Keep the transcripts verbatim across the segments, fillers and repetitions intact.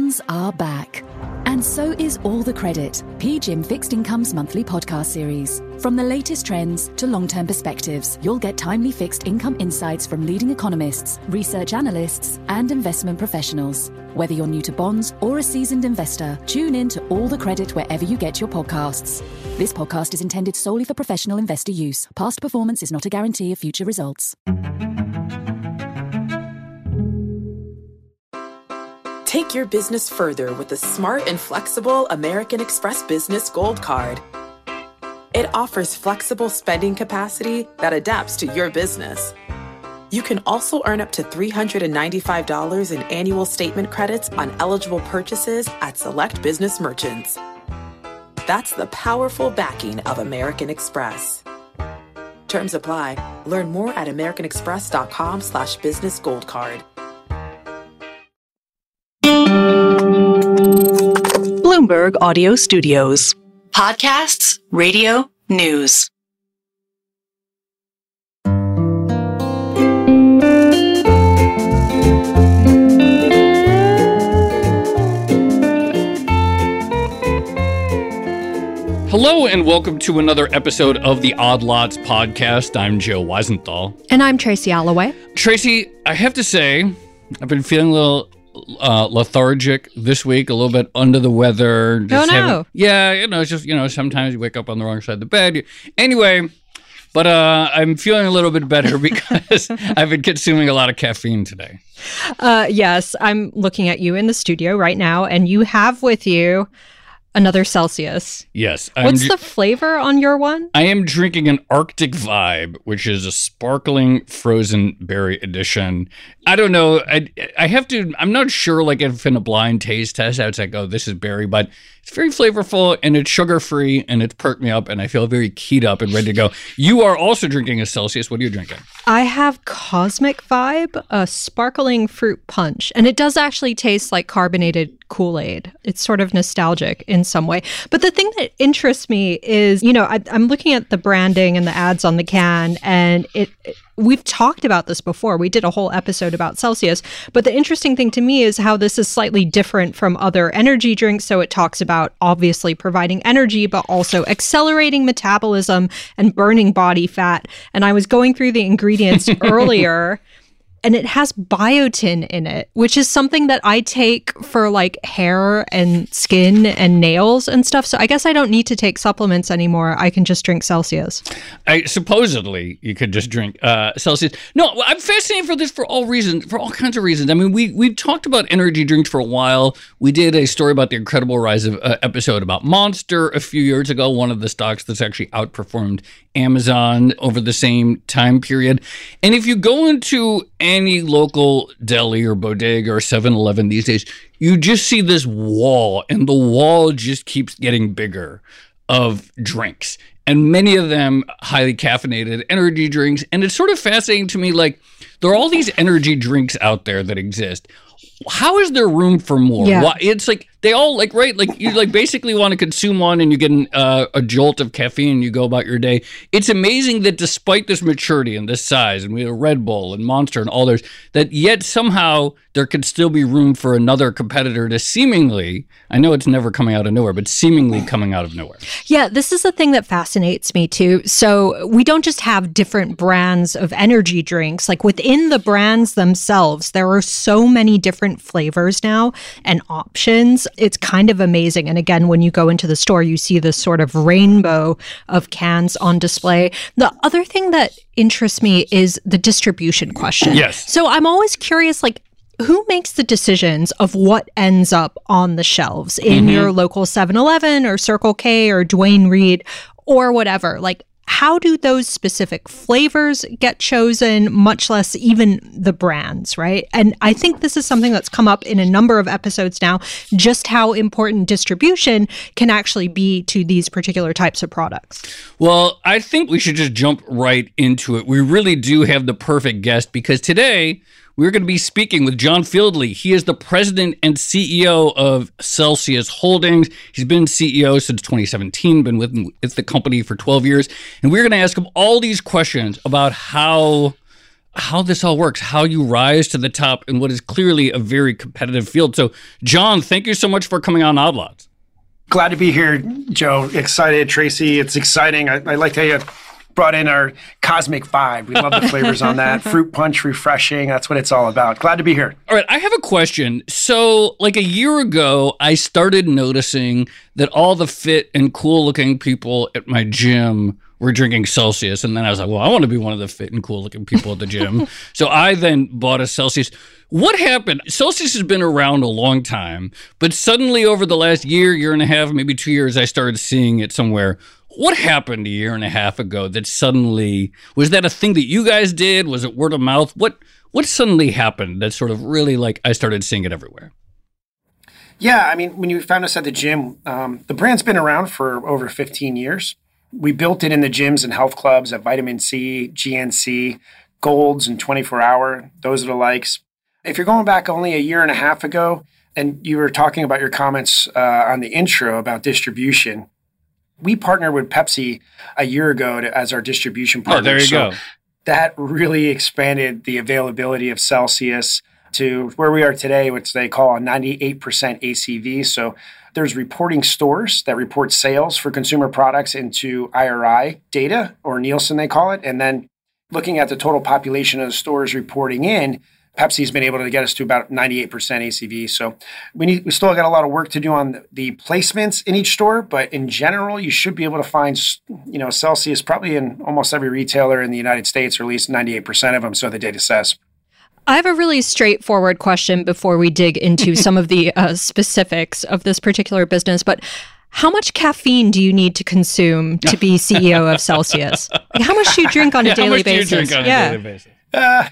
bonds are back. And so is All the Credit, P G I M Fixed Income's monthly podcast series. From the latest trends to long-term perspectives, you'll get timely fixed income insights from leading economists, research analysts, and investment professionals. Whether you're new to bonds or a seasoned investor, tune in to All the Credit wherever you get your podcasts. This podcast is intended solely for professional investor use. Past performance is not a guarantee of future results. Take your business further with the smart and flexible American Express Business Gold Card. It offers flexible spending capacity that adapts to your business. You can also earn up to three hundred ninety-five dollars in annual statement credits on eligible purchases at select business merchants. That's the powerful backing of American Express. Terms apply. Learn more at americanexpress.com slash business gold card. Bloomberg Audio Studios. Podcasts, radio, news. Hello and welcome to another episode of the Odd Lots podcast. I'm Joe Weisenthal. And I'm Tracy Alloway. Tracy, I have to say, I've been feeling a little uh, lethargic this week, a little bit under the weather. Just oh, no. Yeah, you know, it's just, you know, sometimes you wake up on the wrong side of the bed. Anyway, but uh, I'm feeling a little bit better because I've been consuming a lot of caffeine today. Uh, yes, I'm looking at you in the studio right now, and you have with you another Celsius. Yes. What's I'm, the flavor on your one? I am drinking an Arctic Vibe, which is a sparkling frozen berry edition. I don't know. I I have to, I'm not sure, like, if in a blind taste test, I would say, oh, this is berry, but it's very flavorful and it's sugar-free and it's perked me up and I feel very keyed up and ready to go. You are also drinking a Celsius. What are you drinking? I have Cosmic Vibe, a sparkling fruit punch. And it does actually taste like carbonated Kool-Aid. It's sort of nostalgic in some way. But the thing that interests me is, you know, I, I'm looking at the branding and the ads on the can, and it, it we've talked about this before. We did a whole episode about Celsius. But the interesting thing to me is how this is slightly different from other energy drinks. So it talks about obviously providing energy, but also accelerating metabolism and burning body fat. And I was going through the ingredients earlier, and it has biotin in it, which is something that I take for like hair and skin and nails and stuff. So I guess I don't need to take supplements anymore. I can just drink Celsius. I supposedly you could just drink uh, Celsius. No, I'm fascinated for this for all reasons, for all kinds of reasons. I mean, we we've talked about energy drinks for a while. We did a story about the incredible rise of uh, episode about Monster a few years ago, one of the stocks that's actually outperformed Amazon over the same time period. And if you go into any local deli or bodega or seven eleven these days, you just see this wall, and the wall just keeps getting bigger of drinks. And many of them highly caffeinated energy drinks. And it's sort of fascinating to me, like, there are all these energy drinks out there that exist. How is there room for more? Yeah. Why, it's like they all like, right? Like you like basically want to consume one and you get an, uh, a jolt of caffeine and you go about your day. It's amazing that despite this maturity and this size, and we have Red Bull and Monster and all those, that yet somehow there could still be room for another competitor to seemingly, I know it's never coming out of nowhere, but seemingly coming out of nowhere. Yeah, this is the thing that fascinates me too. So we don't just have different brands of energy drinks. Like within the brands themselves, there are so many different flavors now and options. It's kind of amazing. And again, when you go into the store, you see this sort of rainbow of cans on display. The other thing that interests me is the distribution question. Yes. So I'm always curious, like, who makes the decisions of what ends up on the shelves in mm-hmm. your local seven eleven or Circle K or Duane Reade or whatever? Like, how do those specific flavors get chosen, much less even the brands, right? And I think this is something that's come up in a number of episodes now, just how important distribution can actually be to these particular types of products. Well, I think we should just jump right into it. We really do have the perfect guest because today we're going to be speaking with John Fieldly. He is the president and C E O of Celsius Holdings. He's been C E O since twenty seventeen, been with, with the company for twelve years. And we're going to ask him all these questions about how how this all works, how you rise to the top in what is clearly a very competitive field. So, John, thank you so much for coming on Odd Lots. Glad to be here, Joe. Excited, Tracy. It's exciting. I, I like how you brought in our Cosmic Five. We love the flavors on that. Fruit punch, refreshing. That's what it's all about. Glad to be here. All right, I have a question. So, like a year ago, I started noticing that all the fit and cool-looking people at my gym were drinking Celsius. And then I was like, well, I want to be one of the fit and cool-looking people at the gym. So I then bought a Celsius. What happened? Celsius has been around a long time, but suddenly over the last year, year and a half, maybe two years, I started seeing it somewhere. What happened a year and a half ago that suddenly, was that a thing that you guys did? Was it word of mouth? What what suddenly happened that sort of really, like, I started seeing it everywhere? Yeah, I mean, when you found us at the gym, um, the brand's been around for over fifteen years. We built it in the gyms and health clubs at Vitamin C, G N C, Golds, and twenty-four hour. Those are the likes. If you're going back only a year and a half ago, and you were talking about your comments uh, on the intro about distribution, we partnered with Pepsi a year ago to, as our distribution partner. Oh, there you so go. That really expanded the availability of Celsius to where we are today, which they call a ninety-eight percent A C V. So there's reporting stores that report sales for consumer products into I R I data, or Nielsen they call it. And then looking at the total population of the stores reporting in, Pepsi's been able to get us to about ninety-eight percent A C V. So we need, we still got a lot of work to do on the, the placements in each store, but in general, you should be able to find, you know, Celsius probably in almost every retailer in the United States, or at least ninety-eight percent of them, so the data says. I have a really straightforward question before we dig into some of the uh, specifics of this particular business, but how much caffeine do you need to consume to be C E O of Celsius? Like, how much do you drink on a yeah, daily how much basis? Do you drink on yeah. a daily basis? Uh,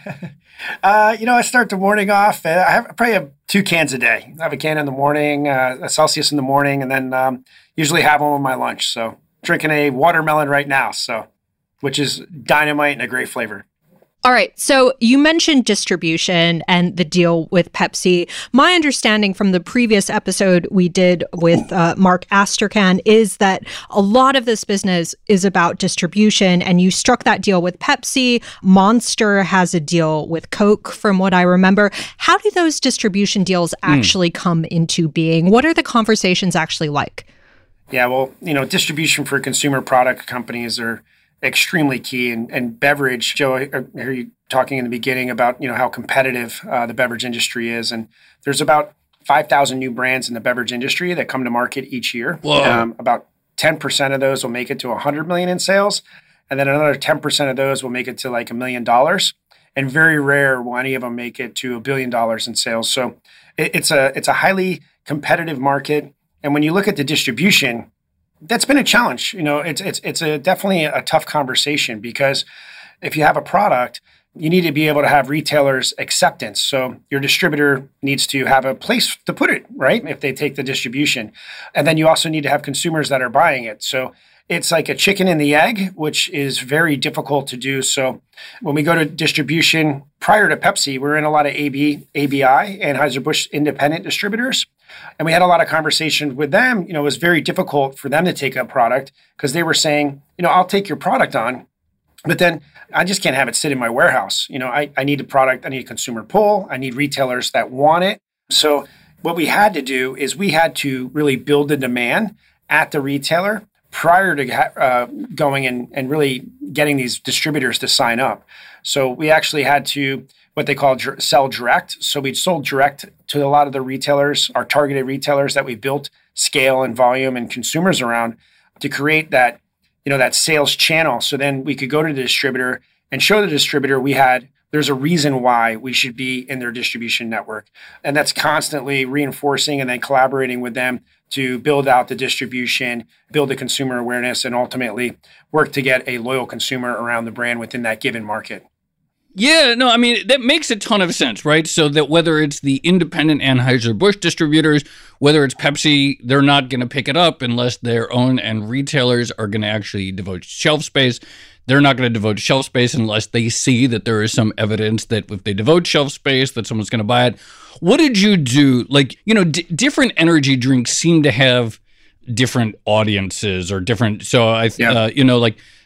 uh, you know, I start the morning off. Uh, I, have, I probably have two cans a day. I have a can in the morning, uh, a Celsius in the morning, and then um, usually have one with my lunch. So drinking a watermelon right now, so which is dynamite and a great flavor. All right. So you mentioned distribution and the deal with Pepsi. My understanding from the previous episode we did with uh, Mark Astrachan is that a lot of this business is about distribution, and you struck that deal with Pepsi. Monster has a deal with Coke, from what I remember. How do those distribution deals actually mm. come into being? What are the conversations actually like? Yeah, well, you know, distribution for consumer product companies are extremely key. And, and beverage, Joe, I hear you talking in the beginning about, you know, how competitive uh, the beverage industry is. And there's about five thousand new brands in the beverage industry that come to market each year. Um, about ten percent of those will make it to one hundred million in sales. And then another ten percent of those will make it to like a million dollars. And very rare will any of them make it to a billion dollars in sales. So it, it's a it's a highly competitive market. And when you look at the distribution, that's been a challenge. You know, it's it's it's a definitely a tough conversation, because if you have a product, you need to be able to have retailers' acceptance. So your distributor needs to have a place to put it, right? If they take the distribution. And then you also need to have consumers that are buying it. So it's like a chicken and the egg, which is very difficult to do. So when we go to distribution, prior to Pepsi, we're in a lot of A B, A B I, Anheuser-Busch independent distributors. And we had a lot of conversations with them. You know, it was very difficult for them to take a product, because they were saying, you know, I'll take your product on, but then I just can't have it sit in my warehouse. You know, I, I need a product, I need a consumer pull, I need retailers that want it. So what we had to do is we had to really build the demand at the retailer prior to uh, going and, and really getting these distributors to sign up. So we actually had to what they call dr- sell direct. So we sold direct to a lot of the retailers, our targeted retailers that we built scale and volume and consumers around, to create that, you know, that sales channel. So then we could go to the distributor and show the distributor we had, there's a reason why we should be in their distribution network. And that's constantly reinforcing and then collaborating with them to build out the distribution, build the consumer awareness, and ultimately work to get a loyal consumer around the brand within that given market. Yeah, no, I mean, that makes a ton of sense, right? So that whether it's the independent Anheuser-Busch distributors, whether it's Pepsi, they're not going to pick it up unless their own and retailers are going to actually devote shelf space. They're not going to devote shelf space unless they see that there is some evidence that if they devote shelf space, that someone's going to buy it. What did you do? Like, you know, d- different energy drinks seem to have different audiences or different. So I, yeah. uh, you know, like,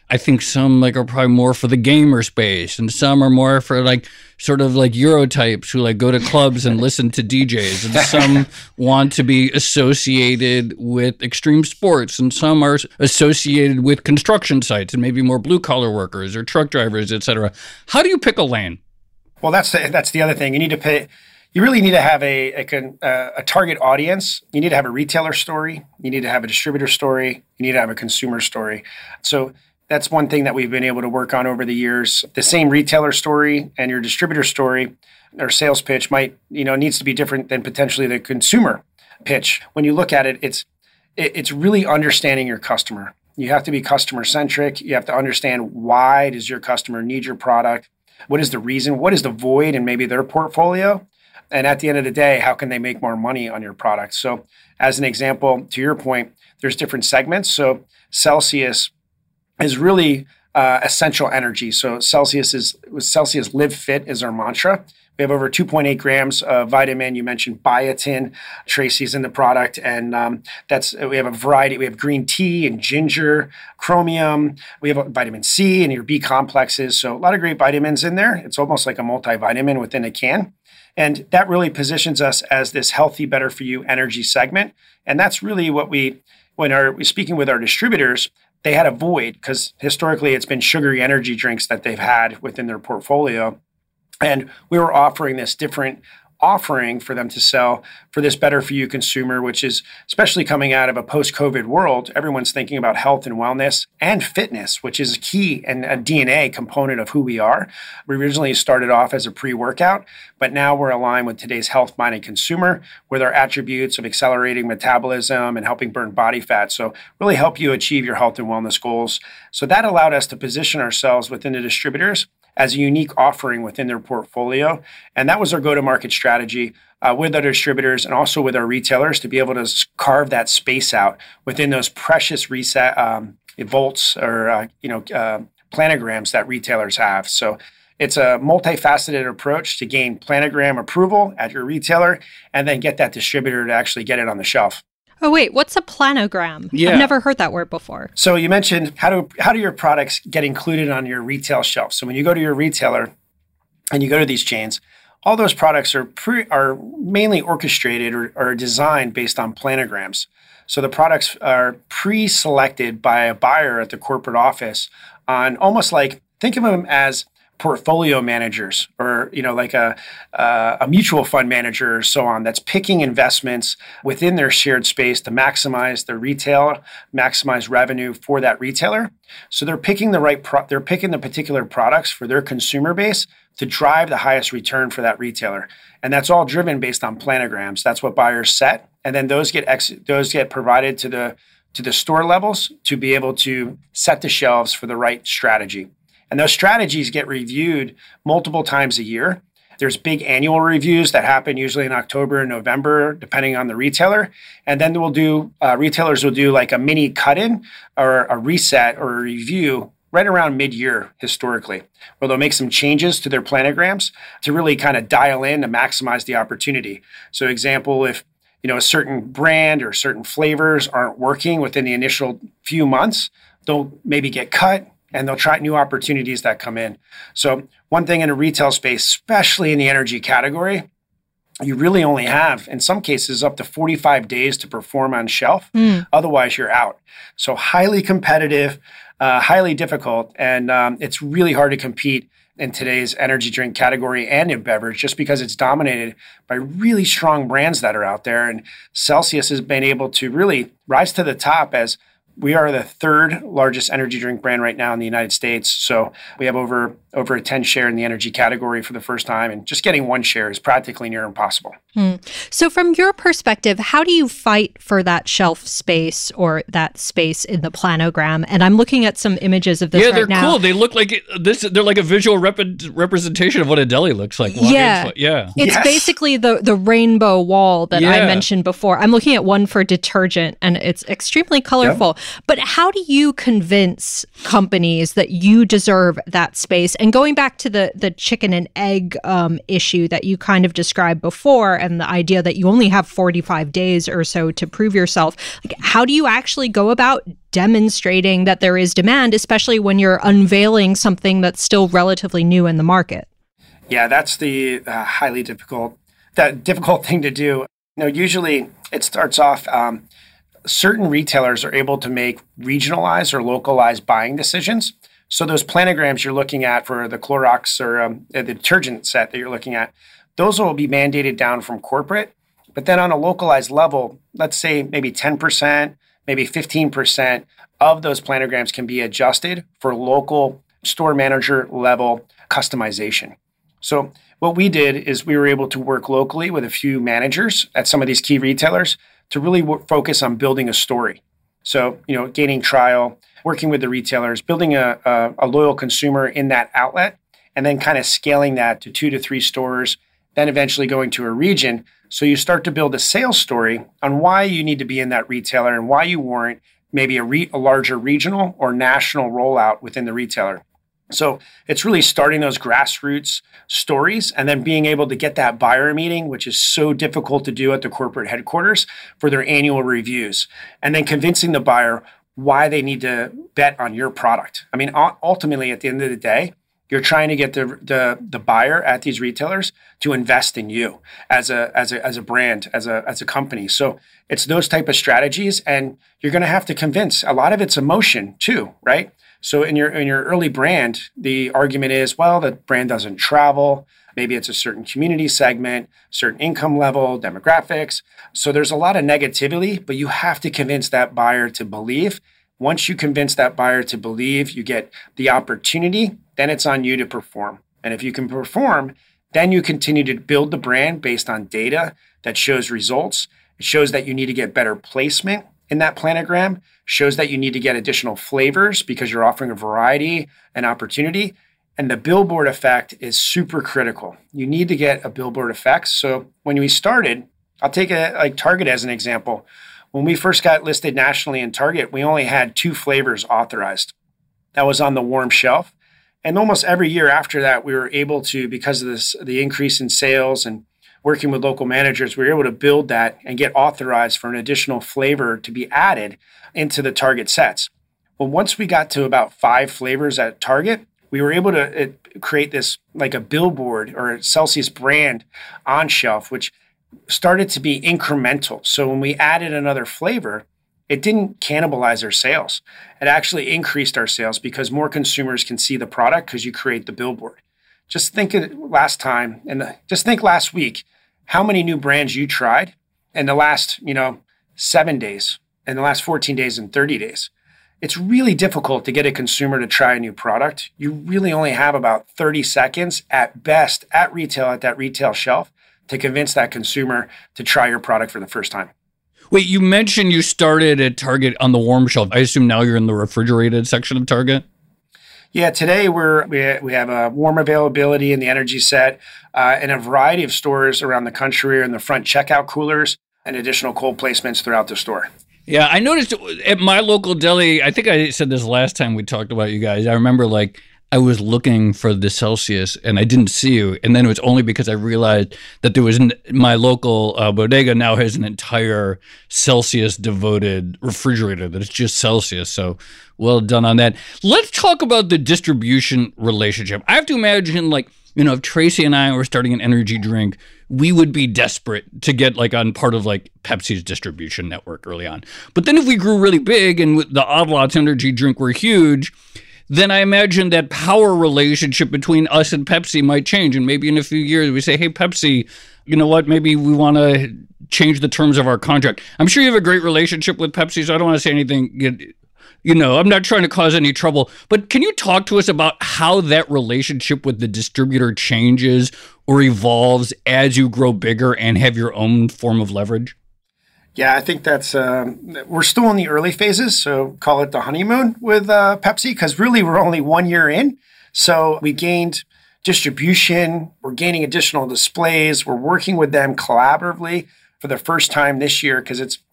I think some like are probably more for the gamer space, and some are more for like sort of like Eurotypes who like go to clubs and listen to D Js, and some want to be associated with extreme sports, and some are associated with construction sites and maybe more blue collar workers or truck drivers, et cetera. How do you pick a lane? Well, that's the, that's the other thing. You need to pay. You really need to have a, a, a target audience. You need to have a retailer story. You need to have a distributor story. You need to have a consumer story. So that's one thing that we've been able to work on over the years. The same retailer story and your distributor story or sales pitch might, you know, needs to be different than potentially the consumer pitch. When you look at it, it's it, it's really understanding your customer. You have to be customer centric. You have to understand why does your customer need your product? What is the reason? What is the void in maybe their portfolio? And at the end of the day, how can they make more money on your product? So as an example, to your point, there's different segments. So Celsius is really uh, essential energy. So Celsius is Celsius Live Fit is our mantra. We have over two point eight grams of vitamin. You mentioned biotin, Tracy's in the product, and um, that's we have a variety. We have green tea and ginger, chromium. We have vitamin C and your B complexes. So a lot of great vitamins in there. It's almost like a multivitamin within a can. And that really positions us as this healthy, better for you energy segment. And that's really what we, when our, we're speaking with our distributors, they had a void because historically it's been sugary energy drinks that they've had within their portfolio. And we were offering this different offering for them to sell for this better for you consumer, which is especially coming out of a post-COVID world. Everyone's thinking about health and wellness and fitness, which is a key and a D N A component of who we are. We originally started off as a pre-workout, but now we're aligned with today's health-minded consumer with our attributes of accelerating metabolism and helping burn body fat. So really help you achieve your health and wellness goals. So that allowed us to position ourselves within the distributors as a unique offering within their portfolio. And that was our go-to-market strategy uh, with our distributors and also with our retailers to be able to carve that space out within those precious reset um, volts or uh, you know uh, planograms that retailers have. So it's a multifaceted approach to gain planogram approval at your retailer and then get that distributor to actually get it on the shelf. Oh, wait, what's a planogram? Yeah. I've never heard that word before. So you mentioned how do how do your products get included on your retail shelf? So when you go to your retailer and you go to these chains, all those products are pre, are mainly orchestrated or, or designed based on planograms. So the products are pre-selected by a buyer at the corporate office on almost like, think of them as portfolio managers or, you know, like a, uh, a mutual fund manager or so on that's picking investments within their shared space to maximize their retail, maximize revenue for that retailer. So they're picking the right, pro- they're picking the particular products for their consumer base to drive the highest return for that retailer. And that's all driven based on planograms. That's what buyers set. And then those get ex- those get provided to the to the store levels to be able to set the shelves for the right strategy. And those strategies get reviewed multiple times a year. There's big annual reviews that happen usually in October and November, depending on the retailer. And then we'll do, uh, retailers will do like a mini cut-in or a reset or a review right around mid-year historically, where they'll make some changes to their planograms to really kind of dial in to maximize the opportunity. So example, if you know a certain brand or certain flavors aren't working within the initial few months, they'll maybe get cut, and they'll try new opportunities that come in. So one thing in a retail space, especially in the energy category, you really only have, in some cases, up to forty-five days to perform on shelf. Mm. Otherwise, you're out. So highly competitive, uh, highly difficult, and um, it's really hard to compete in today's energy drink category and in beverage just because it's dominated by really strong brands that are out there. And Celsius has been able to really rise to the top as we are the third largest energy drink brand right now in the United States. So we have over over a ten share in the energy category for the first time. And just getting one share is practically near impossible. Hmm. So from your perspective, how do you fight for that shelf space or that space in the planogram? And I'm looking at some images of this yeah, right they're now. cool. They look like this. They're like a visual rep- representation of what a deli looks like. Yeah. Yeah. It's yes. basically the, the rainbow wall that yeah. I mentioned before. I'm looking at one for detergent, and it's extremely colorful. Yep. But how do you convince companies that you deserve that space? And going back to the, the chicken and egg um, issue that you kind of described before, and the idea that you only have forty-five days or so to prove yourself, like, how do you actually go about demonstrating that there is demand, especially when you're unveiling something that's still relatively new in the market? Yeah, that's the uh, highly difficult, that difficult thing to do. You know, usually it starts off, um, certain retailers are able to make regionalized or localized buying decisions. So those planograms you're looking at for the Clorox or um, the detergent set that you're looking at, those will be mandated down from corporate. But then on a localized level, let's say maybe ten percent, maybe fifteen percent of those planograms can be adjusted for local store manager level customization. So what we did is we were able to work locally with a few managers at some of these key retailers to really w- focus on building a story. So, you know, gaining trial, working with the retailers, building a, a, a loyal consumer in that outlet, and then kind of scaling that to two to three stores, then eventually going to a region. So you start to build a sales story on why you need to be in that retailer and why you warrant maybe a, re- a larger regional or national rollout within the retailer. So it's really starting those grassroots stories and then being able to get that buyer meeting, which is so difficult to do at the corporate headquarters for their annual reviews, and then convincing the buyer why they need to bet on your product. I mean, ultimately, at the end of the day, you're trying to get the, the, the buyer at these retailers to invest in you as a, as a, as a brand, as a, as a company. So it's those type of strategies, and you're going to have to convince. A lot of it's emotion too, right? So in your in your early brand, the argument is, well, the brand doesn't travel. Maybe it's a certain community segment, certain income level, demographics. So there's a lot of negativity, but you have to convince that buyer to believe. Once you convince that buyer to believe, you get the opportunity, then it's on you to perform. And if you can perform, then you continue to build the brand based on data that shows results. It shows that you need to get better placement in that planogram, shows that you need to get additional flavors because you're offering a variety and opportunity. And the billboard effect is super critical. You need to get a billboard effect. So when we started, I'll take a, like Target as an example. When we first got listed nationally in Target, we only had two flavors authorized. That was on the warm shelf. And almost every year after that, we were able to, because of this, the increase in sales and working with local managers, we were able to build that and get authorized for an additional flavor to be added into the Target sets. Well, once we got to about five flavors at Target, we were able to it, create this like a billboard or a Celsius brand on shelf, which started to be incremental. So when we added another flavor, it didn't cannibalize our sales. It actually increased our sales because more consumers can see the product because you create the billboard. Just think of last time, and just think last week, how many new brands you tried in the last, you know, seven days, in the last fourteen days and thirty days. It's really difficult to get a consumer to try a new product. You really only have about thirty seconds at best at retail, at that retail shelf, to convince that consumer to try your product for the first time. Wait, you mentioned you started at Target on the warm shelf. I assume now you're in the refrigerated section of Target? Yeah, today we're we, we have a warm availability in the energy set uh, in a variety of stores around the country, in the front checkout coolers, and additional cold placements throughout the store. Yeah, I noticed at my local deli, I think I said this last time we talked about you guys. I remember like I was looking for the Celsius and I didn't see you. And then it was only because I realized that there was n- my local uh, bodega now has an entire Celsius devoted refrigerator that is just Celsius. So well done on that. Let's talk about the distribution relationship. I have to imagine like, you know, if Tracy and I were starting an energy drink, we would be desperate to get like on part of like Pepsi's distribution network early on. But then if we grew really big and the Odd Lots energy drink were huge, then I imagine that power relationship between us and Pepsi might change. And maybe in a few years we say, hey, Pepsi, you know what, maybe we want to change the terms of our contract. I'm sure you have a great relationship with Pepsi, so I don't want to say anything, you know, I'm not trying to cause any trouble. But can you talk to us about how that relationship with the distributor changes or evolves as you grow bigger and have your own form of leverage? Yeah, I think that's, um, we're still in the early phases, so call it the honeymoon with uh, Pepsi, because really we're only one year in. So we gained distribution, we're gaining additional displays, we're working with them collaboratively for the first time this year, because it's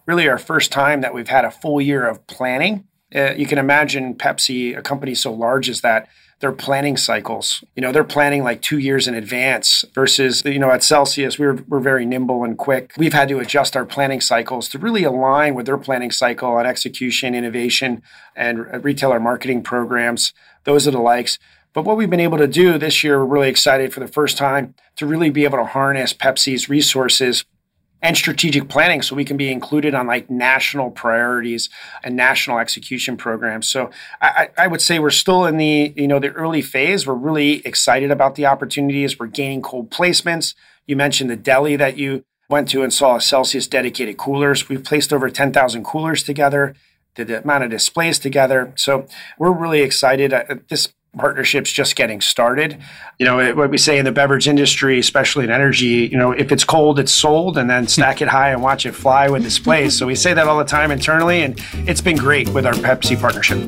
really our first time that we've had a full year of planning. Uh, you can imagine Pepsi, a company so large as that, their planning cycles. You know, they're planning like two years in advance versus, you know, at Celsius, we're, we're very nimble and quick. We've had to adjust our planning cycles to really align with their planning cycle on execution, innovation, and retailer marketing programs. Those are the likes. But what we've been able to do this year, we're really excited for the first time to really be able to harness Pepsi's resources and strategic planning so we can be included on like national priorities and national execution programs. So I, I would say we're still in the, you know, the early phase. We're really excited about the opportunities. We're gaining cold placements. You mentioned the deli that you went to and saw Celsius dedicated coolers. We've placed over ten thousand coolers together, did the amount of displays together. So we're really excited. Uh, this partnership's just getting started. You know, what we say in the beverage industry, especially in energy, you know, if it's cold, it's sold, and then stack it high and watch it fly with displays. So we say that all the time internally, and it's been great with our Pepsi partnership.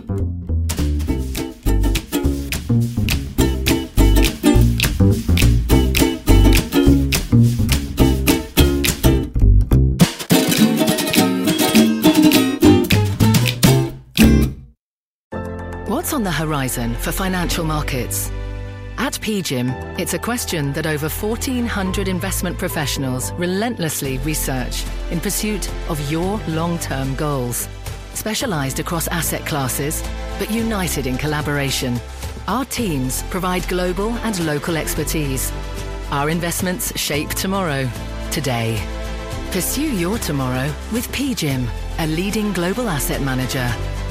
What's on the horizon for financial markets? At P G I M, it's a question that over fourteen hundred investment professionals relentlessly research in pursuit of your long-term goals. Specialized across asset classes, but united in collaboration, our teams provide global and local expertise. Our investments shape tomorrow, today. Pursue your tomorrow with P G I M, a leading global asset manager.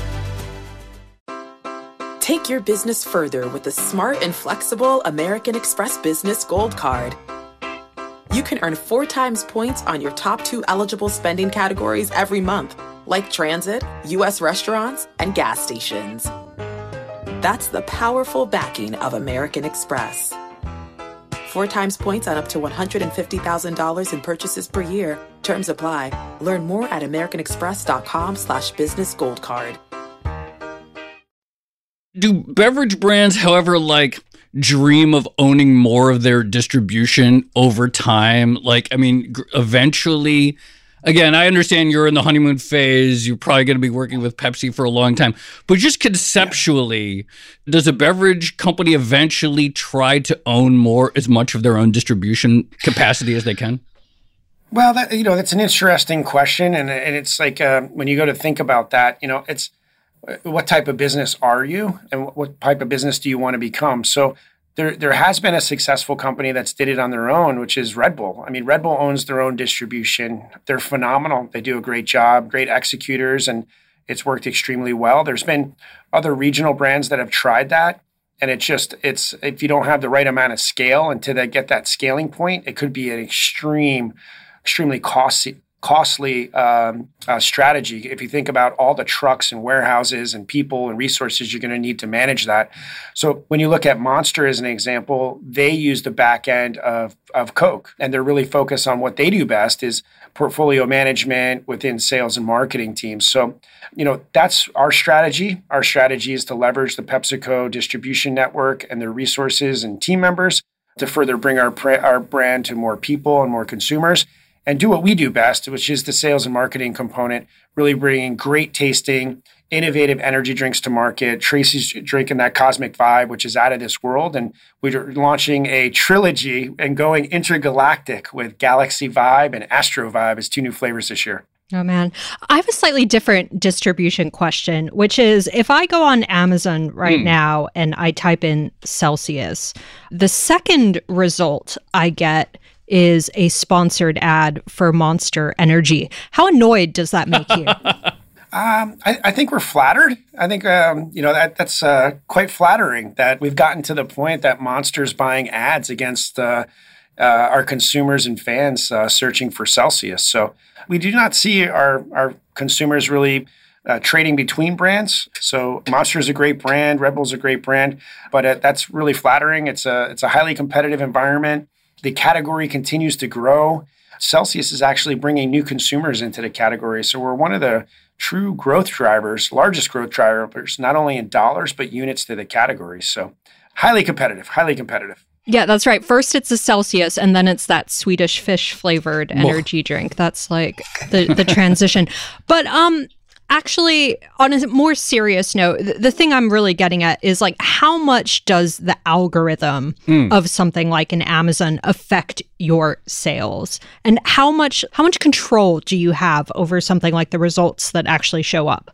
Take your business further with the smart and flexible American Express Business Gold Card. You can earn four times points on your top two eligible spending categories every month, like transit, U S restaurants, and gas stations. That's the powerful backing of American Express. Four times points on up to one hundred fifty thousand dollars in purchases per year. Terms apply. Learn more at americanexpress.com slash business gold card. Do beverage brands, however, like dream of owning more of their distribution over time? Like, I mean, g- eventually, again, I understand you're in the honeymoon phase. You're probably going to be working with Pepsi for a long time. But just conceptually, yeah. Does a beverage company eventually try to own more, as much of their own distribution capacity as they can? Well, that, you know, that's an interesting question. And, and it's like uh, when you go to think about that, you know, it's, what type of business are you, and what type of business do you want to become? So there, there has been a successful company that's did it on their own, which is Red Bull. I mean, Red Bull owns their own distribution. They're phenomenal. They do a great job, great executors, and it's worked extremely well. There's been other regional brands that have tried that, and it's just, it's if you don't have the right amount of scale and to that, get that scaling point, it could be an extreme, extremely costly. costly um, uh, strategy. If you think about all the trucks and warehouses and people and resources you're going to need to manage that. So when you look at Monster as an example, they use the back end of, of Coke, and they're really focused on what they do best is portfolio management within sales and marketing teams. So, you know, that's our strategy. Our strategy is to leverage the PepsiCo distribution network and their resources and team members to further bring our, pra- our brand to more people and more consumers, and do what we do best, which is the sales and marketing component, really bringing great tasting, innovative energy drinks to market. Tracy's drinking that Cosmic Vibe, which is out of this world. And we're launching a trilogy and going intergalactic with Galaxy Vibe and Astro Vibe as two new flavors this year. Oh, man. I have a slightly different distribution question, which is if I go on Amazon right mm. now and I type in Celsius, the second result I get is a sponsored ad for Monster Energy. How annoyed does that make you? um, I, I think we're flattered. I think, um, you know, that that's uh, quite flattering that we've gotten to the point that Monster's buying ads against uh, uh, our consumers and fans uh, searching for Celsius. So we do not see our, our consumers really uh, trading between brands. So Monster is a great brand. Red Bull's a great brand, but uh, that's really flattering. It's a, it's a highly competitive environment. The category continues to grow. Celsius is actually bringing new consumers into the category. So we're one of the true growth drivers, largest growth drivers, not only in dollars, but units to the category. So highly competitive, highly competitive. Yeah, that's right. First it's a Celsius, and then it's that Swedish fish flavored energy drink. That's like the, the transition. But um, actually, on a more serious note, the, the thing I'm really getting at is like, how much does the algorithm mm. of something like an Amazon affect your sales? And how much how much control do you have over something like the results that actually show up?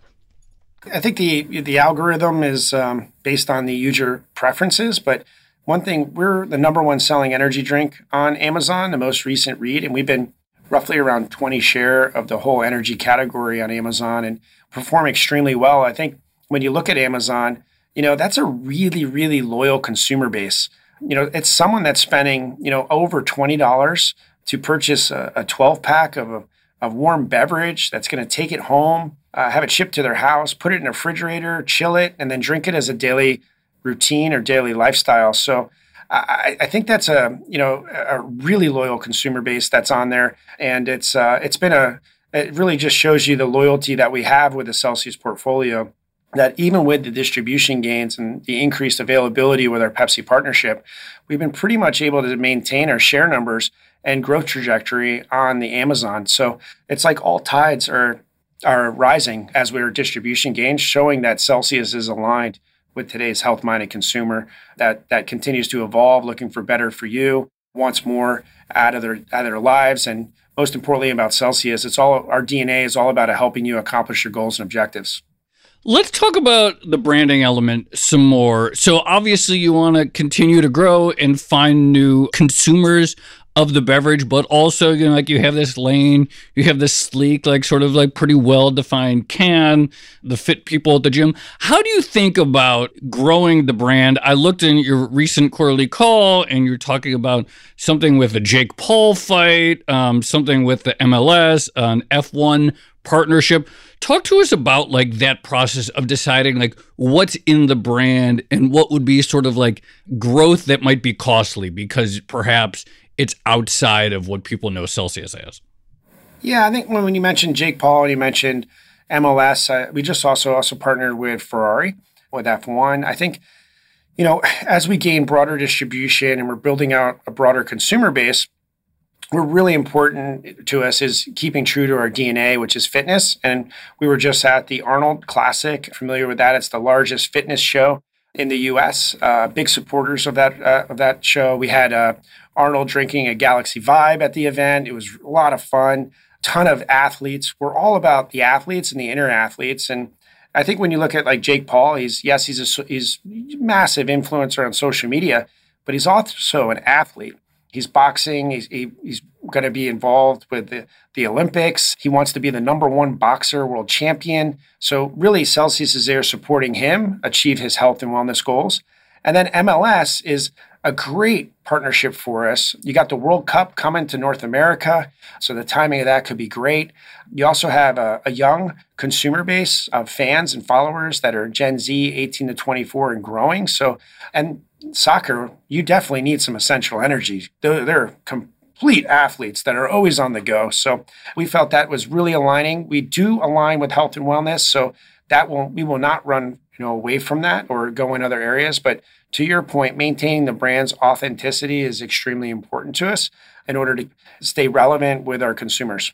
I think the the algorithm is um, based on the user preferences, but one thing, we're the number one selling energy drink on Amazon, the most recent read, and we've been roughly around twenty share of the whole energy category on Amazon and perform extremely well. I think when you look at Amazon, you know, that's a really, really loyal consumer base. You know, it's someone that's spending, you know, over twenty dollars to purchase a, a twelve pack of a, a warm beverage that's going to take it home, uh, have it shipped to their house, put it in a refrigerator, chill it, and then drink it as a daily routine or daily lifestyle. So I, I think that's a, you know, a really loyal consumer base that's on there. And it's uh, it's been a, it really just shows you the loyalty that we have with the Celsius portfolio, that even with the distribution gains and the increased availability with our Pepsi partnership, we've been pretty much able to maintain our share numbers and growth trajectory on the Amazon. So it's like all tides are are rising as we're distribution gains, showing that Celsius is aligned with today's health-minded consumer that that continues to evolve, looking for better for you, wants more out of their out of their lives, and most importantly about Celsius, it's all our D N A is all about helping you accomplish your goals and objectives. Let's talk about the branding element some more. So obviously you want to continue to grow and find new consumers of the beverage, but also, you know, like you have this lane, you have this sleek, like sort of like pretty well-defined can, the fit people at the gym. How do you think about growing the brand? I looked in your recent quarterly call and you're talking about something with a Jake Paul fight, um, something with the M L S, an F one partnership. Talk to us about like that process of deciding like what's in the brand and what would be sort of like growth that might be costly because perhaps it's outside of what people know Celsius as. Yeah, I think when, when you mentioned Jake Paul and you mentioned M L S, uh, we just also also partnered with Ferrari with F one. I think, you know, as we gain broader distribution and we're building out a broader consumer base, we're really important to us is keeping true to our D N A, which is fitness. And we were just at the Arnold Classic. Familiar with that? It's the largest fitness show in the U S. Uh, big supporters of that uh, of that show. We had uh, Arnold drinking a Galaxy Vibe at the event. It was a lot of fun. Ton of athletes. We're all about the athletes and the inner athletes. And I think when you look at like Jake Paul, he's yes, he's a he's a massive influencer on social media, but he's also an athlete. He's boxing. He's he, he's going to be involved with the, the Olympics. He wants to be the number one boxer world champion. So really, Celsius is there supporting him achieve his health and wellness goals. And then M L S is a great partnership for us. You got the World Cup coming to North America, so the timing of that could be great. You also have a, a young consumer base of fans and followers that are Gen Z, eighteen to twenty-four, and growing. So, and soccer, you definitely need some essential energy. They're, they're complete athletes that are always on the go. So we felt that was really aligning. We do align with health and wellness, so that will we will not run you know away from that or go in other areas. But to your point, maintaining the brand's authenticity is extremely important to us in order to stay relevant with our consumers.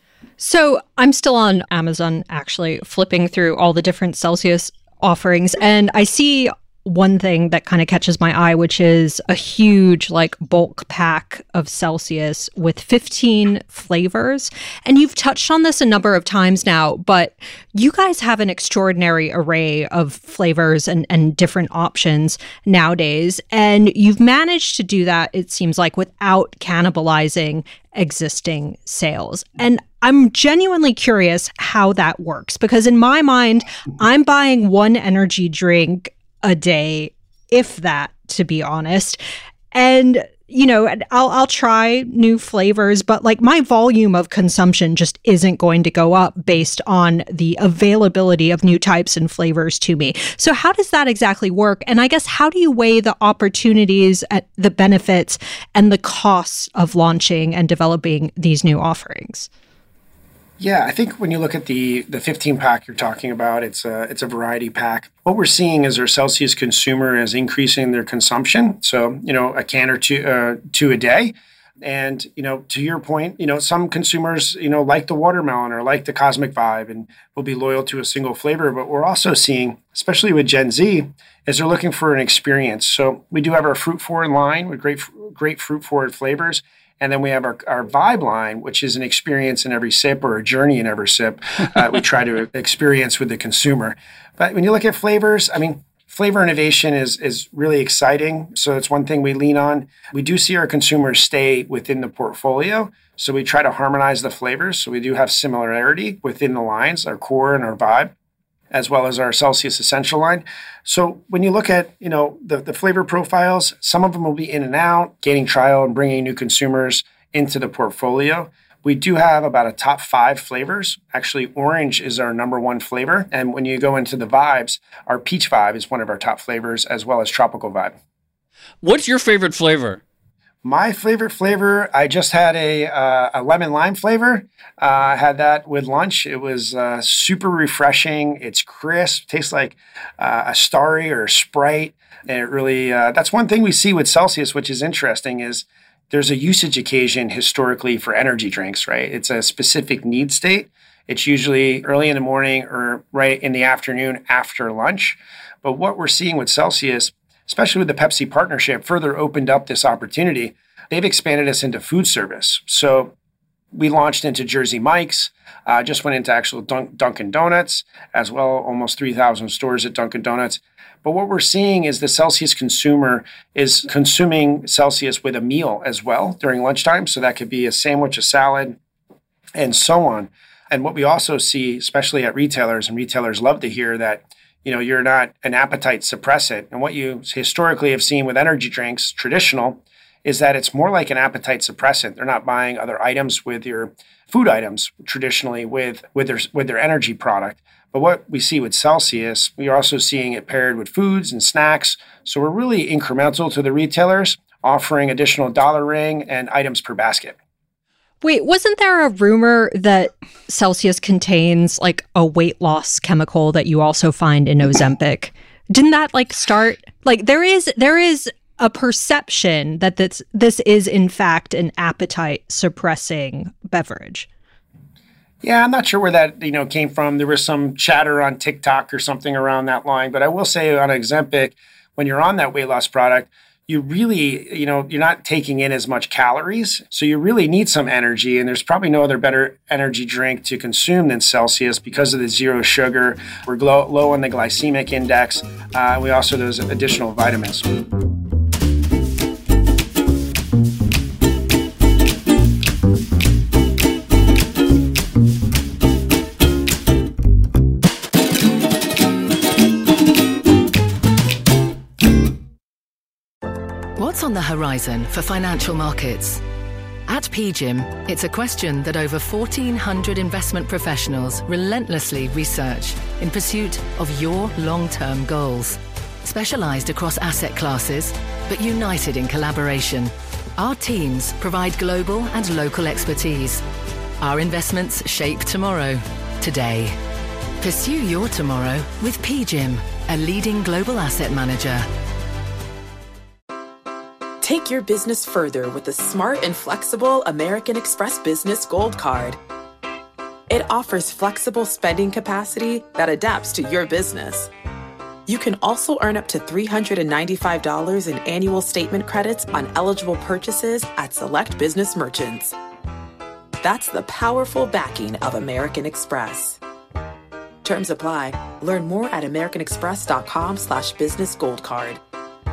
So I'm still on Amazon, actually, flipping through all the different Celsius offerings, and I see one thing that kind of catches my eye, which is a huge like bulk pack of Celsius with fifteen flavors. And you've touched on this a number of times now, but you guys have an extraordinary array of flavors and, and different options nowadays. And you've managed to do that, it seems like, without cannibalizing existing sales. And I'm genuinely curious how that works, because in my mind, I'm buying one energy drink a day, if that, to be honest. And, you know, I'll I'll try new flavors, but like my volume of consumption just isn't going to go up based on the availability of new types and flavors to me. So how does that exactly work? And I guess, how do you weigh the opportunities, at the benefits, and the costs of launching and developing these new offerings? Yeah, I think when you look at the the fifteen pack you're talking about, it's a it's a variety pack. What we're seeing is our Celsius consumer is increasing their consumption. So, you know, a can or two uh, two a day. And, you know, to your point, you know, some consumers, you know, like the watermelon or like the Cosmic Vibe and will be loyal to a single flavor. But we're also seeing, especially with Gen Z, is they're looking for an experience. So we do have our fruit forward line with great, great fruit forward flavors. And then we have our, our Vibe line, which is an experience in every sip or a journey in every sip uh, we try to experience with the consumer. But when you look at flavors, I mean, flavor innovation is is really exciting. So it's one thing we lean on. We do see our consumers stay within the portfolio. So we try to harmonize the flavors. So we do have similarity within the lines, our core and our Vibe, as well as our Celsius Essential line. So when you look at, you know, the, the flavor profiles, some of them will be in and out, gaining trial and bringing new consumers into the portfolio. We do have about a top five flavors. Actually, orange is our number one flavor. And when you go into the vibes, our peach vibe is one of our top flavors, as well as tropical vibe. What's your favorite flavor? My favorite flavor, I just had a uh, a lemon lime flavor. Uh, I had that with lunch. It was uh, super refreshing. It's crisp, tastes like uh, a Starry or a Sprite. And it really, uh, that's one thing we see with Celsius, which is interesting, is there's a usage occasion historically for energy drinks, right? It's a specific need state. It's usually early in the morning or right in the afternoon after lunch. But what we're seeing with Celsius, especially with the Pepsi partnership, further opened up this opportunity. They've expanded us into food service. So we launched into Jersey Mike's, uh, just went into actual Dun- Dunkin' Donuts, as well, almost three thousand stores at Dunkin' Donuts. But what we're seeing is the Celsius consumer is consuming Celsius with a meal as well during lunchtime. So that could be a sandwich, a salad, and so on. And what we also see, especially at retailers, and retailers love to hear that, you know, you're not an appetite suppressant. And what you historically have seen with energy drinks, traditional, is that it's more like an appetite suppressant. They're not buying other items with your food items traditionally with, with their with their energy product. But what we see with Celsius, we are also seeing it paired with foods and snacks. So we're really incremental to the retailers, offering additional dollar ring and items per basket. Wait, wasn't there a rumor that Celsius contains like a weight loss chemical that you also find in Ozempic? Didn't that like start like there is there is a perception that this this is in fact an appetite suppressing beverage? Yeah, I'm not sure where that, you know, came from. There was some chatter on TikTok or something around that line, but I will say on Ozempic, when you're on that weight loss product, you really, you know, you're not taking in as much calories. So you really need some energy. And there's probably no other better energy drink to consume than Celsius because of the zero sugar. We're low, low on the glycemic index. Uh, we also, those additional vitamins. What's on the horizon for financial markets? At P G I M, it's a question that over fourteen hundred investment professionals relentlessly research in pursuit of your long-term goals. Specialized across asset classes, but united in collaboration, our teams provide global and local expertise. Our investments shape tomorrow, today. Pursue your tomorrow with P G I M, a leading global asset manager. Take your business further with the smart and flexible American Express Business Gold Card. It offers flexible spending capacity that adapts to your business. You can also earn up to three hundred ninety-five dollars in annual statement credits on eligible purchases at select business merchants. That's the powerful backing of American Express. Terms apply. Learn more at americanexpress.com slash business gold card.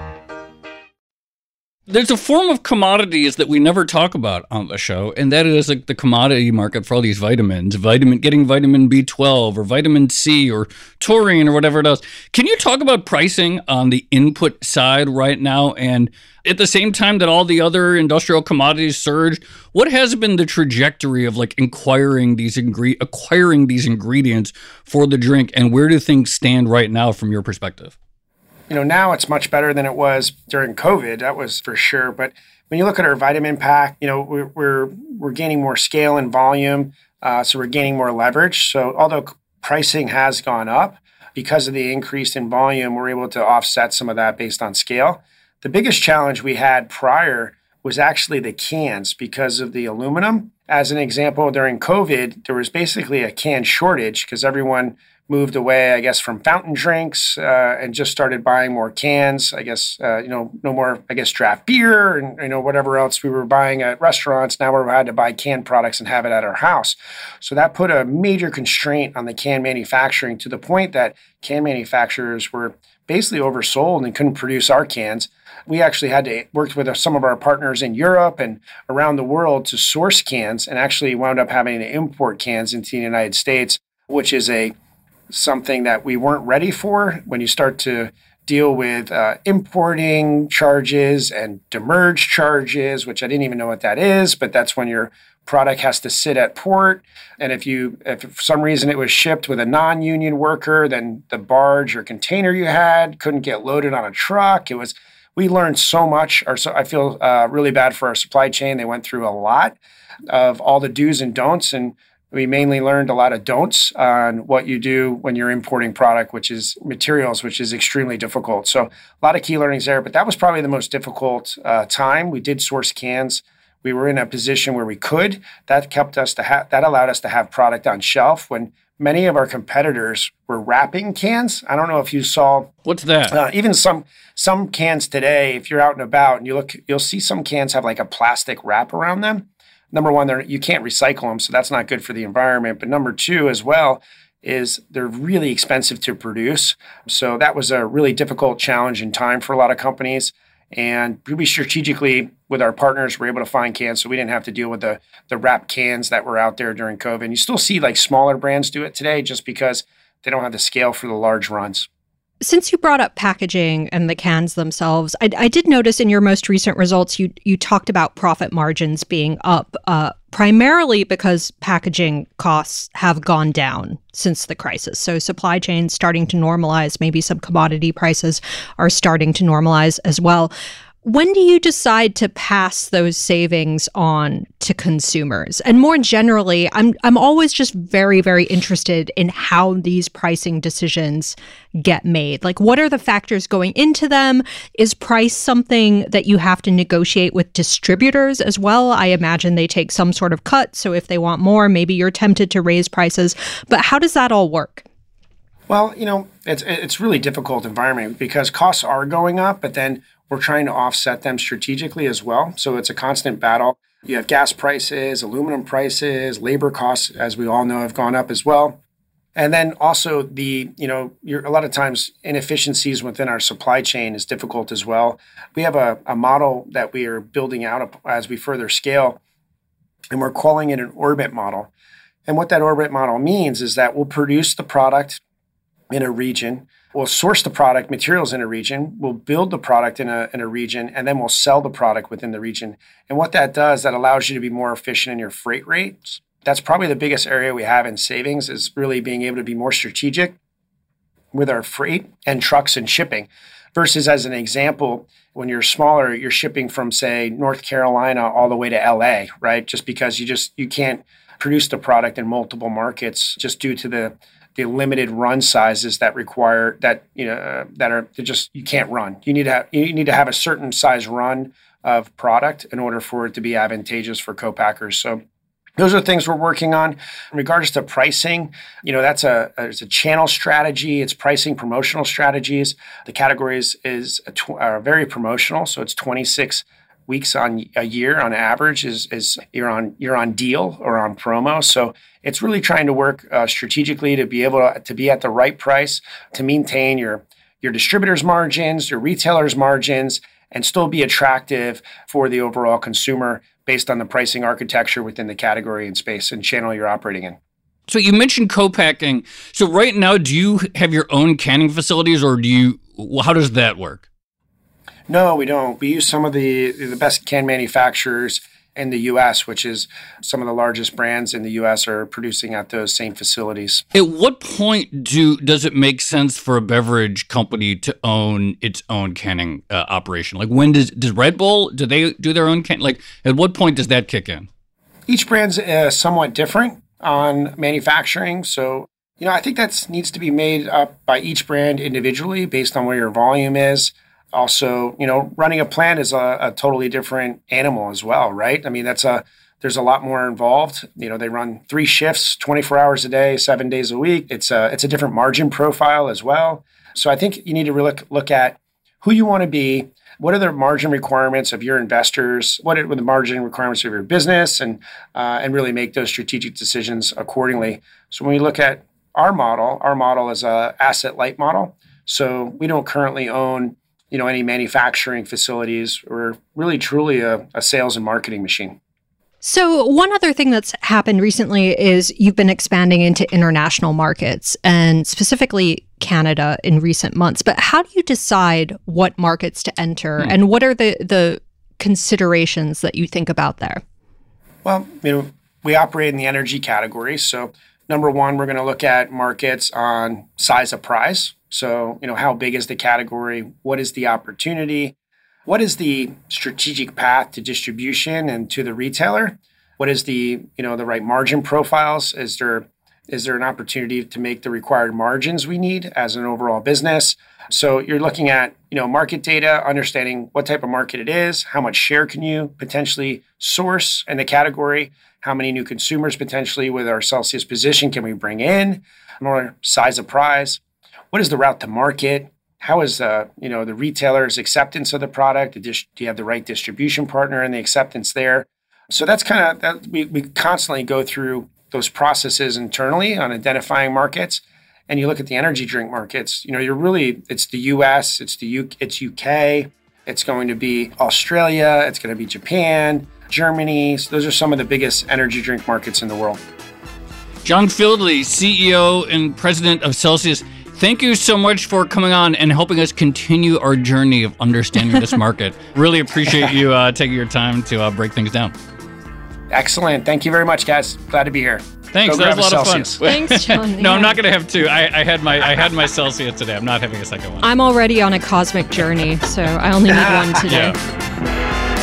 There's a form of commodities that we never talk about on the show, and that is like the commodity market for all these vitamins, vitamin, getting vitamin B twelve or vitamin C or taurine or whatever it is. Can you talk about pricing on the input side right now? And at the same time that all the other industrial commodities surged, what has been the trajectory of like acquiring these ingre- acquiring these ingredients for the drink, and where do things stand right now from your perspective? You know, now it's much better than it was during COVID. That was for sure. But when you look at our vitamin pack, you know, we're we're, we're gaining more scale and volume. Uh, so we're gaining more leverage. So although pricing has gone up, because of the increase in volume, we're able to offset some of that based on scale. The biggest challenge we had prior was actually the cans because of the aluminum. As an example, during COVID, there was basically a can shortage because everyone moved away, I guess, from fountain drinks uh, and just started buying more cans. I guess, uh, you know, no more, I guess, draft beer and, you know, whatever else we were buying at restaurants. Now we had to buy canned products and have it at our house. So that put a major constraint on the can manufacturing to the point that can manufacturers were basically oversold and couldn't produce our cans. We actually had to work with some of our partners in Europe and around the world to source cans and actually wound up having to import cans into the United States, which is a something that we weren't ready for. When you start to deal with uh, importing charges and demurrage charges, which I didn't even know what that is, but that's when your product has to sit at port. And if you, if for some reason it was shipped with a non-union worker, then the barge or container you had couldn't get loaded on a truck. It was, we learned so much. Or so I feel uh, really bad for our supply chain. They went through a lot of all the do's and don'ts, and we mainly learned a lot of don'ts on what you do when you're importing product, which is materials, which is extremely difficult. So a lot of key learnings there, but that was probably the most difficult uh, time. We did source cans. We were in a position where we could. That kept us to have, that allowed us to have product on shelf when many of our competitors were wrapping cans. I don't know if you saw. What's that? Uh, even some some cans today, if you're out and about and you look, you'll see some cans have like a plastic wrap around them. Number one, they're, you can't recycle them, so that's not good for the environment. But number two as well is they're really expensive to produce. So that was a really difficult challenge in time for a lot of companies. And we strategically, with our partners, were able to find cans so we didn't have to deal with the, the wrap cans that were out there during COVID. And you still see like smaller brands do it today just because they don't have the scale for the large runs. Since you brought up packaging and the cans themselves, I, I did notice in your most recent results, you you talked about profit margins being up, uh, primarily because packaging costs have gone down since the crisis. So supply chains starting to normalize, maybe some commodity prices are starting to normalize as well. When do you decide to pass those savings on to consumers? And more generally, I'm I'm always just very, very interested in how these pricing decisions get made. Like, what are the factors going into them? Is price something that you have to negotiate with distributors as well? I imagine they take some sort of cut. So if they want more, maybe you're tempted to raise prices. But how does that all work? Well, you know, it's it's really difficult environment because costs are going up, but then we're trying to offset them strategically as well. So it's a constant battle. You have gas prices, aluminum prices, labor costs, as we all know, have gone up as well. And then also the, you know, you're, a lot of times inefficiencies within our supply chain is difficult as well. We have a, a model that we are building out as we further scale, and we're calling it an orbit model. And what that orbit model means is that we'll produce the product in a region. We'll source the product materials in a region, we'll build the product in a, in a region, and then we'll sell the product within the region. And what that does, that allows you to be more efficient in your freight rates. That's probably the biggest area we have in savings, is really being able to be more strategic with our freight and trucks and shipping. Versus, as an example, when you're smaller, you're shipping from, say, North Carolina all the way to L A, right? Just because you just you can't produce the product in multiple markets just due to the the limited run sizes that require that, you know, uh, that are just, you can't run. You need to have, you need to have a certain size run of product in order for it to be advantageous for co-packers. So those are things we're working on. In regards to pricing, you know, that's a, it's a channel strategy. It's pricing promotional strategies. The categories is a tw- are very promotional. So it's twenty-six weeks on a year on average is is you're on you're on deal or on promo. So it's really trying to work uh, strategically to be able to, to be at the right price, to maintain your your distributors' margins, your retailers' margins, and still be attractive for the overall consumer based on the pricing architecture within the category and space and channel you're operating in. So you mentioned co-packing. So right now, do you have your own canning facilities, or do you? How does that work? No, we don't. We use some of the the best can manufacturers in the U S, which is some of the largest brands in the U S are producing at those same facilities. At what point do does it make sense for a beverage company to own its own canning uh, operation? Like, when does does Red Bull, do they do their own can? Like, at what point does that kick in? Each brand's uh, somewhat different. on manufacturing. So, you know, I think that needs to be made up by each brand individually based on where your volume is. Also, you know, running a plant is a, a totally different animal as well, right? I mean, that's a there's a lot more involved. You know, they run three shifts, twenty-four hours a day, seven days a week. It's a it's a different margin profile as well. So I think you need to look look at who you want to be. What are the margin requirements of your investors? What are the margin requirements of your business, and uh, and really make those strategic decisions accordingly. So when we look at our model, our model is a asset light model. So we don't currently own, you know, any manufacturing facilities. We're really truly a, a sales and marketing machine. So one other thing that's happened recently is you've been expanding into international markets and specifically Canada in recent months. But how do you decide what markets to enter hmm. and what are the, the considerations that you think about there? Well, you know, we operate in the energy category. So number one, we're going to look at markets on size of prize. So, you know, how big is the category? What is the opportunity? What is the strategic path to distribution and to the retailer? What is the, you know, the right margin profiles? Is there is there an opportunity to make the required margins we need as an overall business? So you're looking at, you know, market data, understanding what type of market it is, how much share can you potentially source in the category, how many new consumers potentially with our Celsius position can we bring in, more size of prize. What is the route to market? How is uh, you know the retailer's acceptance of the product? Do you have the right distribution partner and the acceptance there? So that's kind of that we we constantly go through those processes internally on identifying markets. And you look at the energy drink markets. You know, you're really it's the U S, it's the U, it's U K, it's going to be Australia, it's going to be Japan, Germany. So those are some of the biggest energy drink markets in the world. John Fieldly, C E O and president of Celsius. Thank you so much for coming on and helping us continue our journey of understanding this market. Really appreciate you uh, taking your time to uh, break things down. Excellent. Thank you very much, guys. Glad to be here. Thanks. Go that was a lot of fun. Thanks, John. no, yeah. I'm not going to have two. I, I had my I had my Celsius today. I'm not having a second one. I'm already on a cosmic journey, so I only need one today. Yeah.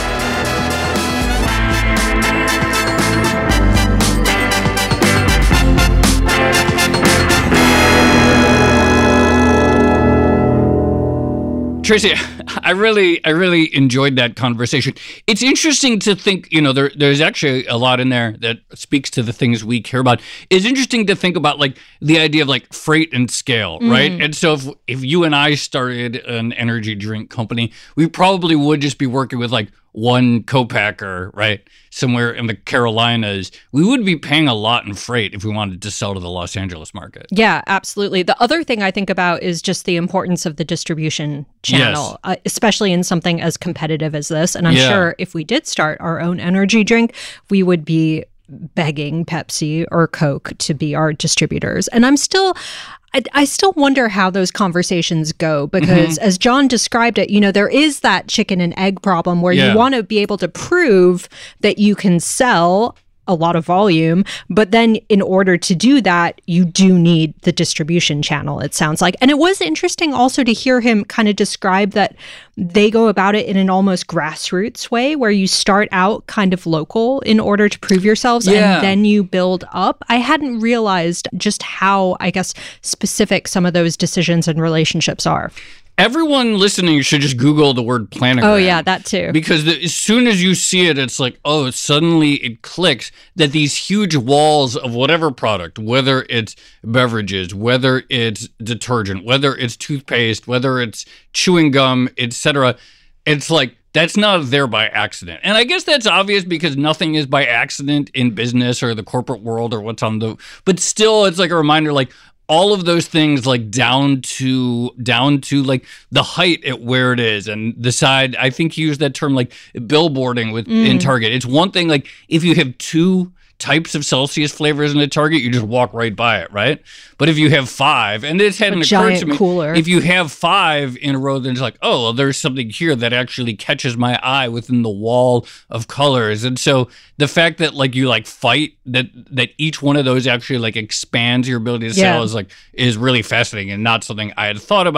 Tracy, I really, I really enjoyed that conversation. It's interesting to think, you know, there, there's actually a lot in there that speaks to the things we care about. It's interesting to think about, like, the idea of, like, freight and scale, mm. right? And so if, if you and I started an energy drink company, we probably would just be working with, like, one co-packer, right, somewhere in the Carolinas. We would be paying a lot in freight if we wanted to sell to the Los Angeles market. Yeah, absolutely. The other thing I think about is just the importance of the distribution channel, yes. uh, especially in something as competitive as this. And I'm yeah. sure if we did start our own energy drink, we would be begging Pepsi or Coke to be our distributors. And I'm still... I, I still wonder how those conversations go because mm-hmm. as John described it, you know, there is that chicken and egg problem where yeah. you want to be able to prove that you can sell a lot of volume, but then in order to do that, you do need the distribution channel, it sounds like. And it was interesting also to hear him kind of describe that they go about it in an almost grassroots way where you start out kind of local in order to prove yourselves yeah. and then you build up. I hadn't realized just how, I guess, specific some of those decisions and relationships are. Everyone listening should just Google the word planogram. Oh, yeah, that too. Because the, as soon as you see it, it's like, oh, suddenly it clicks that these huge walls of whatever product, whether it's beverages, whether it's detergent, whether it's toothpaste, whether it's chewing gum, et cetera, it's like, that's not there by accident. And I guess that's obvious because nothing is by accident in business or the corporate world or what's on the... But still, it's like a reminder, like, all of those things, like down to down to like the height at where it is and the side. I think you used that term like billboarding with mm. in Target. It's one thing like if you have two types of Celsius flavors in a Target, you just walk right by it, right? But if you have five, and this hadn't occurred to me, cooler. If you have five in a row, then it's like, oh, well, there's something here that actually catches my eye within the wall of colors. And so the fact that like you like fight that that each one of those actually like expands your ability to yeah. sell is like is really fascinating and not something I had thought about.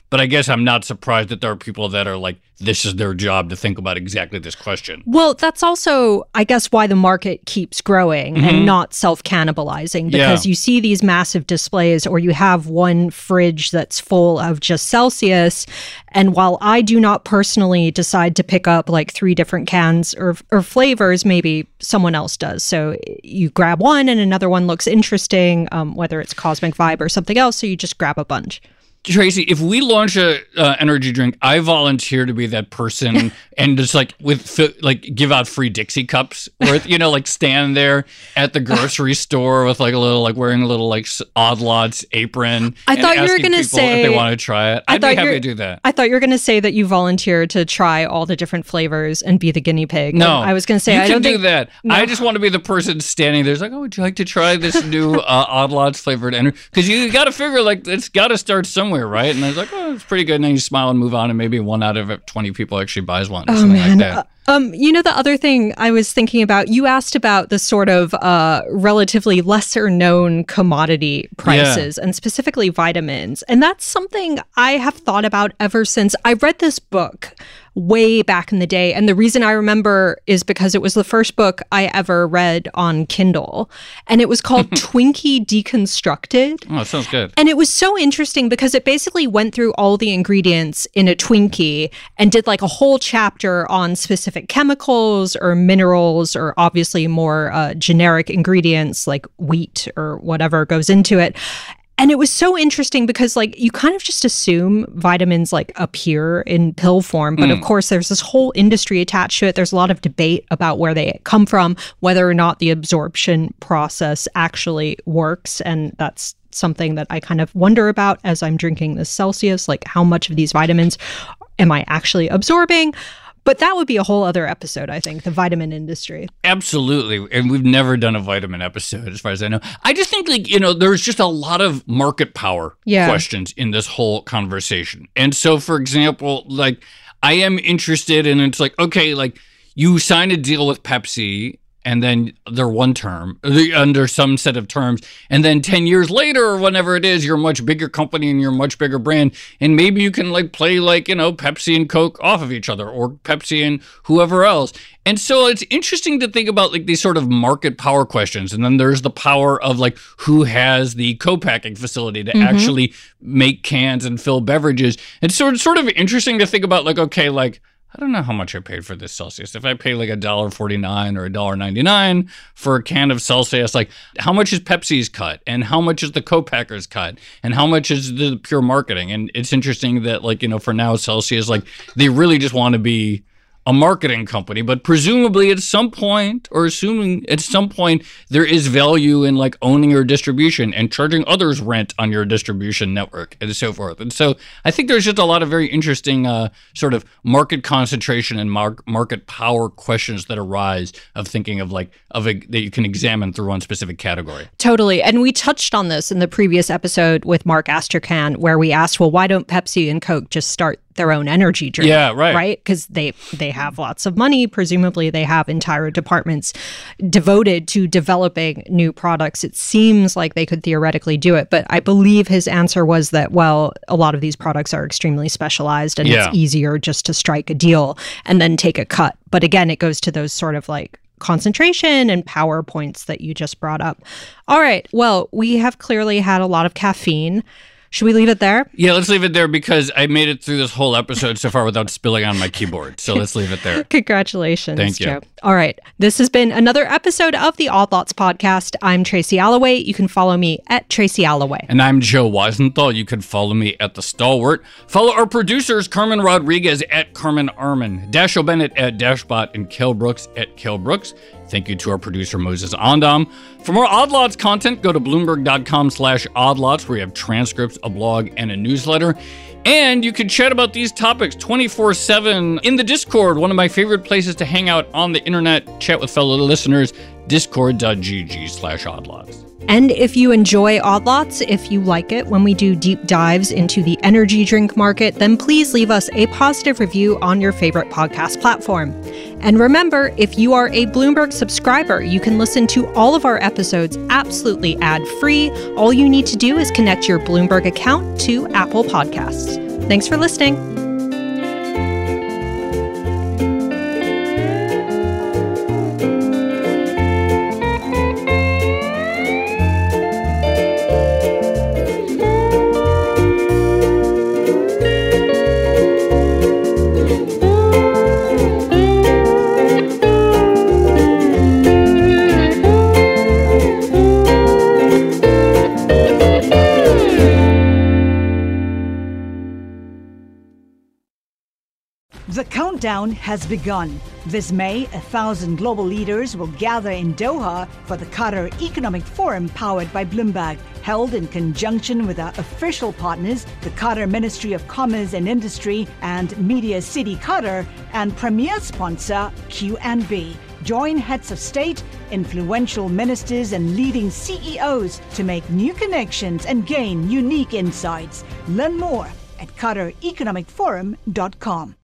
But I guess I'm not surprised that there are people that are like, this is their job to think about exactly this question. Well, that's also, I guess, why the market keeps growing mm-hmm. and not self-cannibalizing, because yeah. you see these massive displays, or you have one fridge that's full of just Celsius. And while I do not personally decide to pick up like three different cans or, or flavors, maybe someone else does. So you grab one and another one looks interesting, um, whether it's Cosmic Vibe or something else. So you just grab a bunch. Tracy, if we launch a uh, energy drink, I volunteer to be that person and just like with like give out free Dixie cups, or you know, like stand there at the grocery store with like a little like wearing a little like Odd Lots apron. I thought you were going to say if they want to try it. I'd be happy to do that. I thought you were going to say that you volunteer to try all the different flavors and be the guinea pig. No, I was going to say you I can don't do think, that. No. I just want to be the person standing there. It's like, oh, would you like to try this new uh, Odd Lots flavored energy? Because you got to figure like it's got to start somewhere, right? And I was like, oh, it's pretty good. And then you smile and move on, and maybe one out of twenty people actually buys one. Or oh, something man. like that. Uh, um, you know, the other thing I was thinking about, you asked about the sort of uh, relatively lesser known commodity prices, yeah. and specifically vitamins. And that's something I have thought about ever since I read this book way back in the day. And the reason I remember is because it was the first book I ever read on Kindle. And it was called Twinkie Deconstructed. Oh, that sounds good. And it was so interesting because it basically went through all the ingredients in a Twinkie and did like a whole chapter on specific chemicals or minerals, or obviously more uh, generic ingredients like wheat or whatever goes into it. And it was so interesting because, like, you kind of just assume vitamins, like, appear in pill form. But, mm. of course, there's this whole industry attached to it. There's a lot of debate about where they come from, whether or not the absorption process actually works. And that's something that I kind of wonder about as I'm drinking this Celsius. Like, how much of these vitamins am I actually absorbing? But that would be a whole other episode, I think, the vitamin industry. Absolutely. And we've never done a vitamin episode, as far as I know. I just think, like, you know, there's just a lot of market power yeah. questions in this whole conversation. And so, for example, like, I am interested in, it's like, okay, like, you sign a deal with Pepsi, and then they're one term, under some set of terms, and then ten years later, or whenever it is, you're a much bigger company and you're a much bigger brand, and maybe you can like play like, you know, Pepsi and Coke off of each other, or Pepsi and whoever else. And so it's interesting to think about like these sort of market power questions. And then there's the power of like who has the co-packing facility to mm-hmm. actually make cans and fill beverages. And so it's sort of interesting to think about like, okay, like, I don't know how much I paid for this Celsius. If I pay like a dollar forty-nine or a dollar ninety-nine for a can of Celsius, like how much is Pepsi's cut, and how much is the co-packer's cut, and how much is the pure marketing? And it's interesting that, like, you know, for now Celsius, like they really just want to be a marketing company, but presumably at some point, or assuming at some point, there is value in like owning your distribution and charging others rent on your distribution network and so forth. And so I think there's just a lot of very interesting uh, sort of market concentration and mar- market power questions that arise of thinking of like, of a, that you can examine through one specific category. Totally. And we touched on this in the previous episode with Mark Astrachan, where we asked, well, why don't Pepsi and Coke just start their own energy drink? Yeah, right. Right? Because they they have lots of money. Presumably they have entire departments devoted to developing new products. It seems like they could theoretically do it. But I believe his answer was that, well, a lot of these products are extremely specialized, and yeah. it's easier just to strike a deal and then take a cut. But again, it goes to those sort of like concentration and power points that you just brought up. All right. Well, we have clearly had a lot of caffeine. Should we leave it there? Yeah, let's leave it there because I made it through this whole episode so far without spilling on my keyboard. So let's leave it there. Congratulations, Thank you. Joe. All right. This has been another episode of the Odd Lots podcast. I'm Tracy Alloway. You can follow me at Tracy Alloway. And I'm Joe Weisenthal. You can follow me at The Stalwart. Follow our producers, Carmen Rodriguez at Carmen Arman, Dashiell Bennett at Dashbot, and Kel Brooks at Kel Brooks. Thank you to our producer, Moses Ondam. For more Odd Lots content, go to Bloomberg.com slash Odd Lots, where we have transcripts, a blog, and a newsletter. And you can chat about these topics twenty-four seven in the Discord, one of my favorite places to hang out on the internet, chat with fellow listeners, discord.gg slash Odd Lots. And if you enjoy Odd Lots, if you like it when we do deep dives into the energy drink market, then please leave us a positive review on your favorite podcast platform. And remember, if you are a Bloomberg subscriber, you can listen to all of our episodes absolutely ad-free. All you need to do is connect your Bloomberg account to Apple Podcasts. Thanks for listening. The countdown has begun. This May, a thousand global leaders will gather in Doha for the Qatar Economic Forum powered by Bloomberg, held in conjunction with our official partners, the Qatar Ministry of Commerce and Industry and Media City Qatar, and premier sponsor Q and B. Join heads of state, influential ministers, and leading C E Os to make new connections and gain unique insights. Learn more at qatar economic forum dot com.